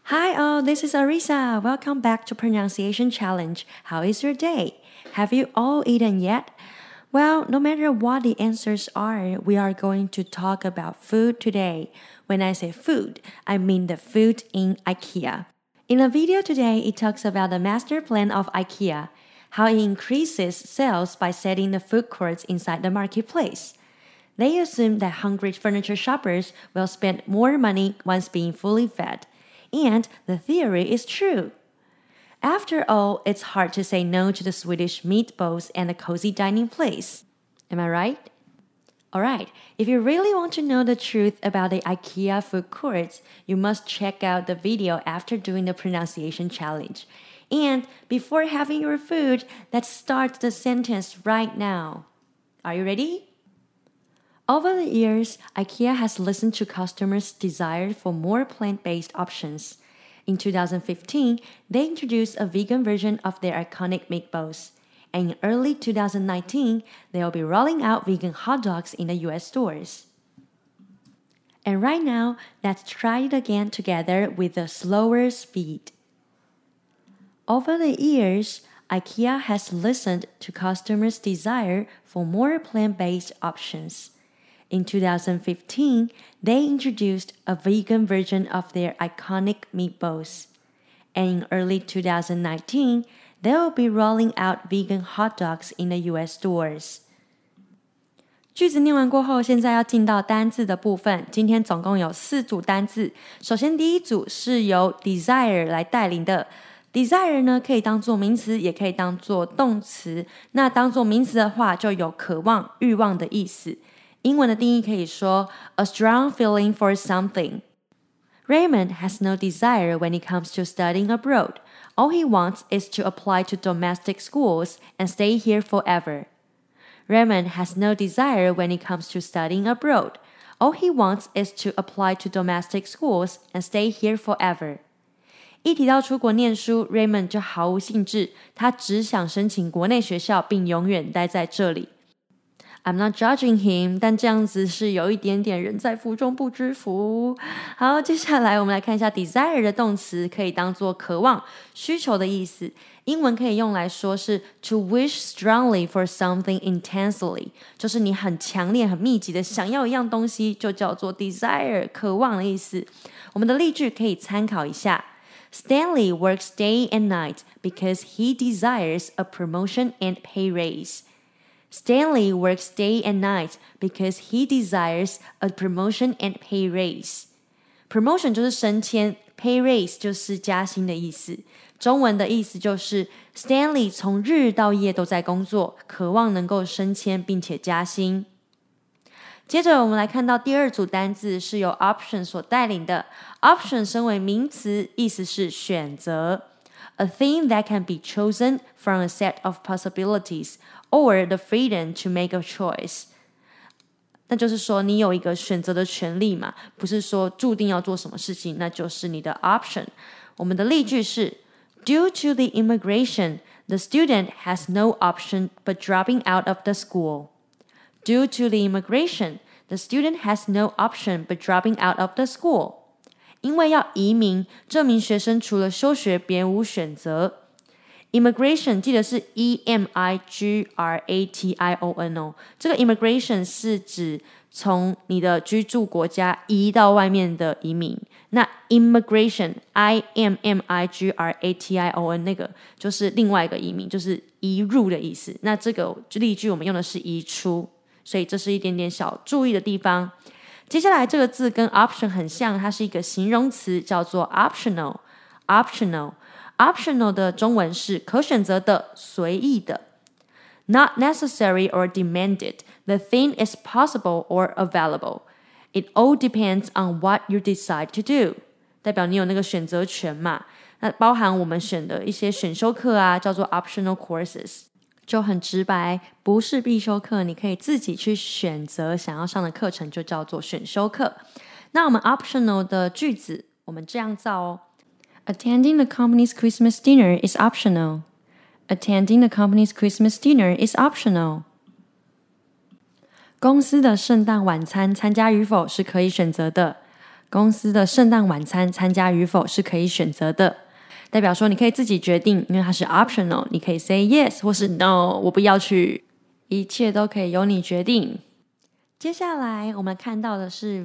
Hi all, this is Arisa. Welcome back to Pronunciation Challenge. How is your day? Have you all eaten yet? Well, no matter what the answers are, we are going to talk about food today. When I say food, I mean the food in IKEA. In the video today, it talks about the master plan of IKEA, how it increases sales by setting the food courts inside the marketplace. They assume that hungry furniture shoppers will spend more money once being fully fed. And the theory is true. After all, it's hard to say no to the Swedish meatballs and the cozy dining place. Am I right? Alright, if you really want to know the truth about the IKEA food courts, you must check out the video after doing the pronunciation challenge. And before having your food, let's start the sentence right now. Are you ready? Over the years, IKEA has listened to customers' desire for more plant-based options. In 2015, they introduced a vegan version of their iconic meatballs. And in early 2019, they'll be rolling out vegan hot dogs in the US stores. And right now, let's try it again together with a slower speed. Over the years, IKEA has listened to customers' desire for more plant-based options. In 2015, they introduced a vegan version of their iconic meatballs. And in early 2019, they will be rolling out vegan hot dogs in the US stores. 句子念完过后，现在要进到单字的部分。今天总共有4组单字。首先第一组是由 desire 来带领的。desire 呢，可以当作名词，也可以当作动词。那当作名词的话，就有渴望、欲望的意思。英文的定义可以说 a strong feeling for something. Raymond has no desire when it comes to studying abroad. All he wants is to apply to domestic schools and stay here forever. Raymond has no desire when it comes to studying abroad. All he wants is to apply to domestic schools and stay here forever. 一提到出国念书 Raymond 就毫无兴致，他只想申请国内学校并永远待在这里。I'm not judging him, 但这样子是有一点点人在福中不知福。好，接下来我们来看一下 desire 的动词，可以当作渴望、需求的意思。英文可以用来说是 to wish strongly for something intensely， 就是你很强烈、很密集的想要一样东西，就叫做 desire， 渴望的意思。我们的例句可以参考一下。Stanley works day and night because he desires a promotion and pay raise.Stanley works day and night because he desires a promotion and pay raise. Promotion 就是升迁， pay raise 就是加薪的意思。中文的意思就是 Stanley 从日到夜都在工作，渴望能够升迁并且加薪。接着我们来看到第二组单字是由 option 所带领的。option 身为名词，意思是选择。A thing that can be chosen from a set of possibilities or the freedom to make a choice. 那就是说你有一个选择的权利嘛，不是说注定要做什么事情，那就是你的 option。我们的例句是 Due to the immigration, the student has no option but dropping out of the school. Due to the immigration, the student has no option but dropping out of the school.因为要移民，这名学生除了休学别无选择。Immigration 记得是 E-M-I-G-R-A-T-I-O-N 哦，这个 immigration 是指从你的居住国家移到外面的移民。那 immigration I-M-M-I-G-R-A-T-I-O-N 那个就是另外一个移民，就是移入的意思。那这个例句我们用的是移出，所以这是一点点小注意的地方。接下来这个字跟 option 很像，它是一个形容词，叫做 optional。optional 的中文是可选择的、随意的。Not necessary or demanded. The thing is possible or available. It all depends on what you decide to do. 代表你有那个选择权嘛。那包含我们选的一些选修课啊，叫做 optional courses。就很直白，不是必修课，你可以自己去选择想要上的课程，就叫做选修课。那我们 optional 的句子，我们这样造哦。Attending the company's Christmas dinner is optional. Attending the company's Christmas dinner is optional. 公司的圣诞晚餐参加与否是可以选择的。 公司的圣诞晚餐参加与否是可以选择的，代表说你可以自己决定，因为它是 optional， 你可以 say yes 或是 no， 我不要去，一切都可以由你决定。接下来我们看到的是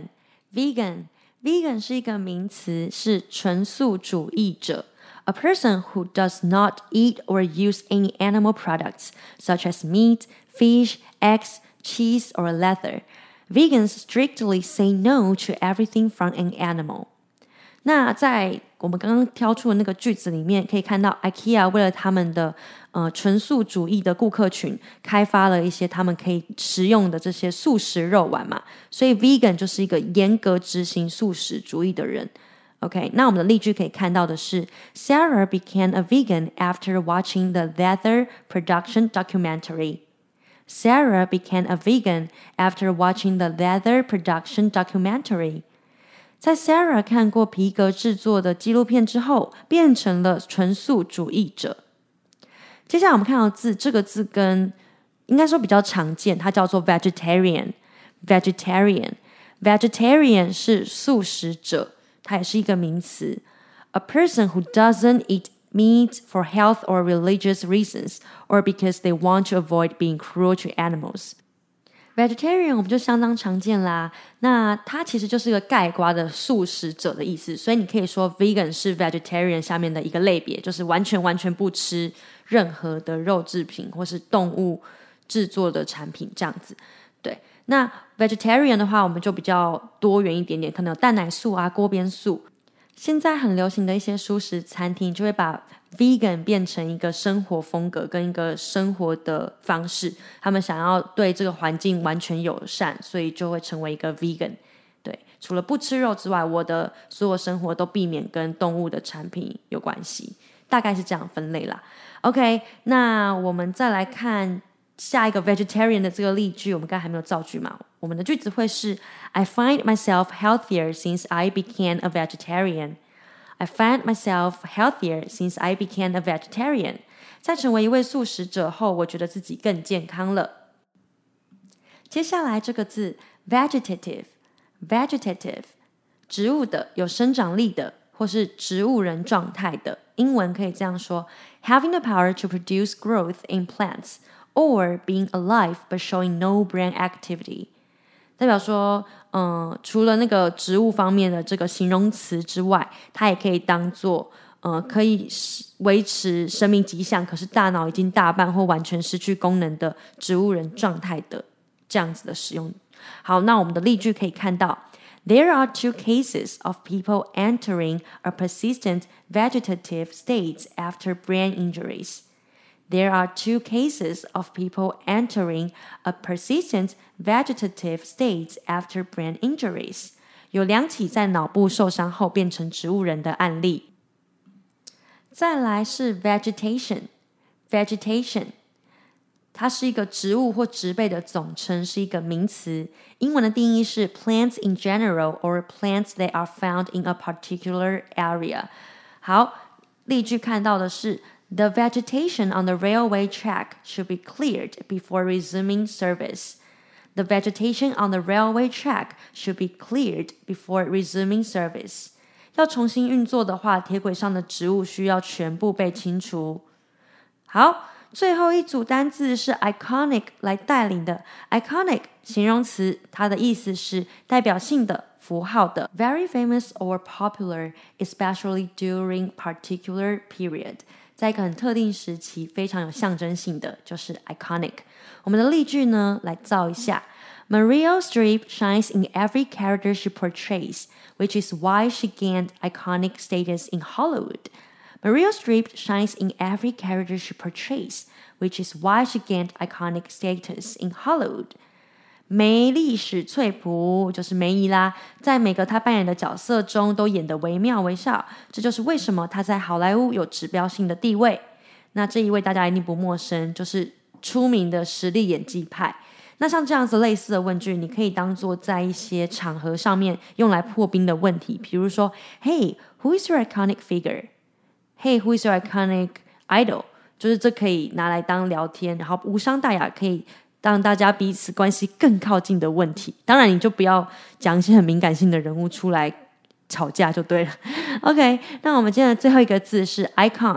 vegan 是一个名词，是纯素主义者。A person who does not eat or use any animal products, such as meat, fish, eggs, cheese, or leather. Vegans strictly say no to everything from an animal. 那在我们刚刚挑出的那个句子里面，可以看到 IKEA 为了他们的纯素主义的顾客群，开发了一些他们可以食用的这些素食肉丸嘛，所以 vegan 就是一个严格执行素食主义的人。OK， 那我们的例句可以看到的是 Sarah became a vegan after watching the leather production documentary. Sarah became a vegan after watching the leather production documentary. 在 Sarah 看过皮革制作的纪录片之后，变成了纯素主义者。接下来我们看到字，这个字跟应该说比较常见，它叫做 vegetarian。vegetarian 是素食者，它也是一个名词。A person who doesn't eat meat for health or religious reasons, or because they want to avoid being cruel to animals.Vegetarian 我们就相当常见啦，那它其实就是一个概括的素食者的意思，所以你可以说 vegan 是 vegetarian 下面的一个类别，就是完全不吃任何的肉制品或是动物制作的产品这样子。对，那 vegetarian 的话我们就比较多元一点点，可能有蛋奶素啊、锅边素。现在很流行的一些蔬食餐厅就会把 vegan 变成一个生活风格跟一个生活的方式，他们想要对这个环境完全友善，所以就会成为一个 vegan。 对，除了不吃肉之外，我的所有生活都避免跟动物的产品有关系，大概是这样分类啦。 OK， 那我们再来看下一个 vegetarian 的这个例句，我们刚才还没有造句嘛，我们的句子会是 I find myself healthier since I became a vegetarian. I find myself healthier since I became a vegetarian. 在成为一位素食者后，我觉得自己更健康了。接下来这个字 vegetative， 植物的，有生长力的，或是植物人状态的。英文可以这样说 Having the power to produce growth in plants, or being alive but showing no brain activity. 代表说除了那个植物方面的这个形容词之外，它也可以当作可以维持生命迹象，可是大脑已经大半或完全失去功能的植物人状态的这样子的使用。好，那我们的例句可以看到 There are 2 cases of people entering a persistent vegetative state after brain injuries.There are 2 cases of people entering a persistent vegetative state after brain injuries. 有2起在脑部受伤后变成植物人的案例。再来是 vegetation， 它是一个植物或植被的总称，是一个名词。英文的定义是 plants in general or plants that are found in a particular area。 好，例句看到的是The vegetation on the railway track should be cleared before resuming service. The vegetation on the railway track should be cleared before resuming service. 要重新运作的话，铁轨上的植物需要全部被清除。好，最后一组单字是 iconic 来带领的。iconic 形容词，它的意思是代表性的、符号的。Very famous or popular, especially during particular period.在一个很特定时期非常有象征性的就是 iconic。 我们的例句呢来造一下 Meryl Streep shines in every character she portrays, which is why she gained iconic status in Hollywood. Meryl Streep shines in every character she portrays, which is why she gained iconic status in Hollywood.梅丽史翠普就是梅姨啦，在每个她扮演的角色中都演得惟妙惟肖，这就是为什么她在好莱坞有指标性的地位。那这一位大家一定不陌生，就是出名的实力演技派。那像这样子类似的问句，你可以当作在一些场合上面用来破冰的问题，比如说 Hey, who is your iconic figure? Hey, who is your iconic idol? 就是这可以拿来当聊天，然后无伤大雅，可以让大家彼此关系更靠近的问题。当然你就不要讲一些很敏感性的人物出来吵架就对了。OK， 那我们今天的最后一个字是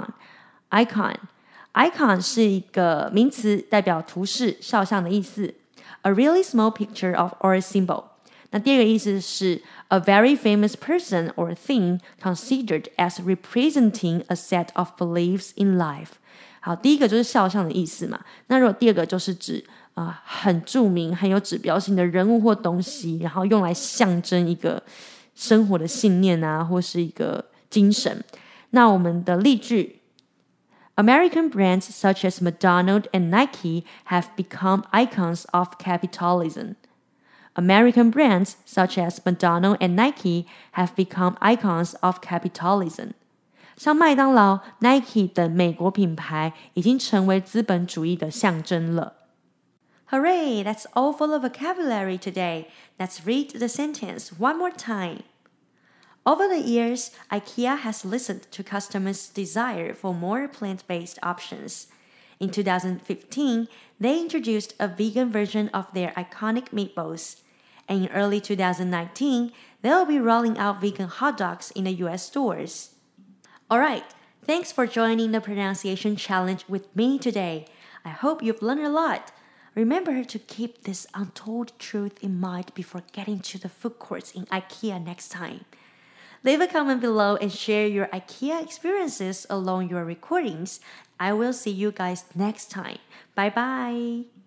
icon。icon 是一个名词，代表图示、肖像的意思。A really small picture of or symbol。那第二个意思是 a very famous person or thing considered as representing a set of beliefs in life。好，第一个就是肖像的意思嘛。那如果第二个就是指很著名、很有指标性的人物或东西，然后用来象征一个生活的信念啊，或是一个精神。那我们的例句 American brands such as McDonald's and Nike have become icons of capitalism. American brands such as McDonald's and Nike have become icons of capitalism. 像麦当劳、Nike 等美国品牌已经成为资本主义的象征了。Hooray! That's all for the vocabulary today. Let's read the sentence one more time. Over the years, IKEA has listened to customers' desire for more plant-based options. In 2015, they introduced a vegan version of their iconic meatballs. And in early 2019, they'll be rolling out vegan hot dogs in the US stores. Alright, thanks for joining the pronunciation challenge with me today. I hope you've learned a lot. Remember to keep this untold truth in mind before getting to the food courts in IKEA next time. Leave a comment below and share your IKEA experiences along your recordings. I will see you guys next time. Bye bye.